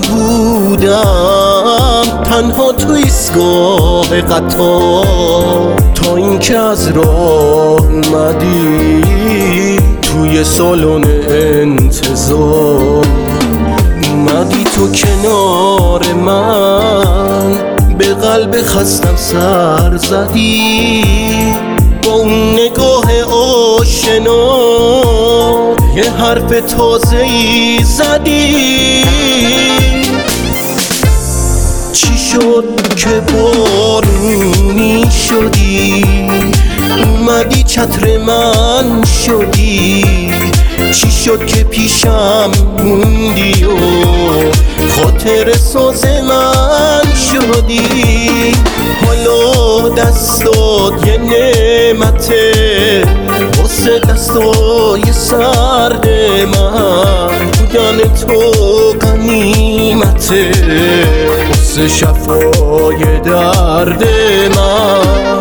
بودم تنها تو ایستگاه قطار، تا اینکه از راه اومدی توی سالن انتظار. اومدی تو کنار من، به قلب خستم سر زدی، با اون نگاه آشنا یه حرف تازه‌ای زدی. چی شد که بارونی شدی، اومدی چتر من شدی؟ چی شد که پیشم موندی و خاطر ساز من شدی؟ حالا دستات یه نعمته واسه دستای سرد من، بودن تو غنیمته واسه شفای درد من.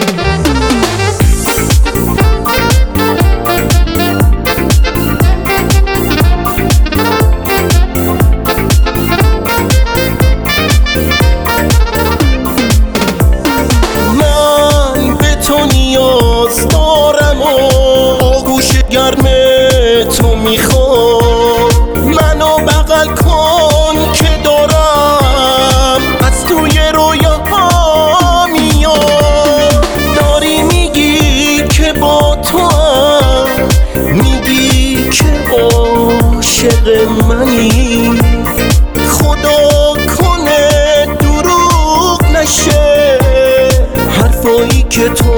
تو نیاز دارم و آغوش گرم تو میخوام، منو بغل کن که دارم از توی رویاها میاد. داری میگی که با تو هم، میگی که عاشق منی، خدا کنه دروغ نشه حرفایی که تو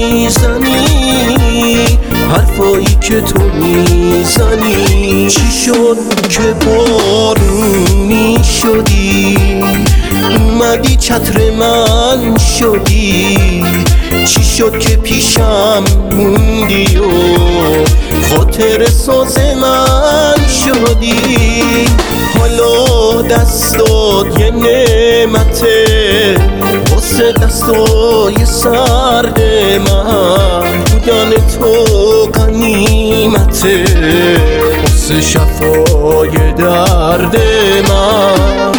میزنی، حرفایی که تو میزنی. چی شد که بارونی شدی، اومدی چتر من شدی؟ چی شد که پیشم موندی و خاطر ساز من شدی؟ حالا دستات یه نعمته واسه دستای سرد من، بودن تو غنیمته واسه شفای درد من.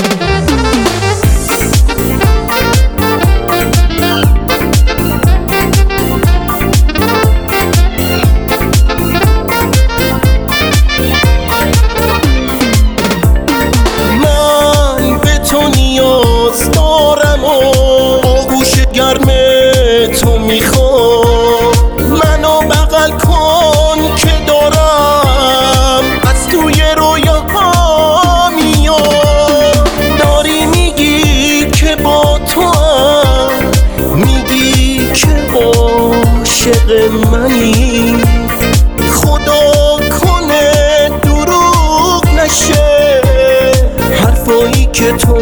تو نیاز دارم و آغوش گرم تو میخوام، منو بغل کن که دارم از توی رویاها میاد. داری میگی که با تو هم، میگی که عاشق منی، خدا کنه دروغ نشه حرفایی که تو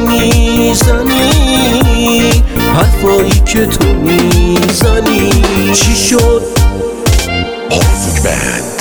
میزنی، حرفایی که تو میزنی. چی شد؟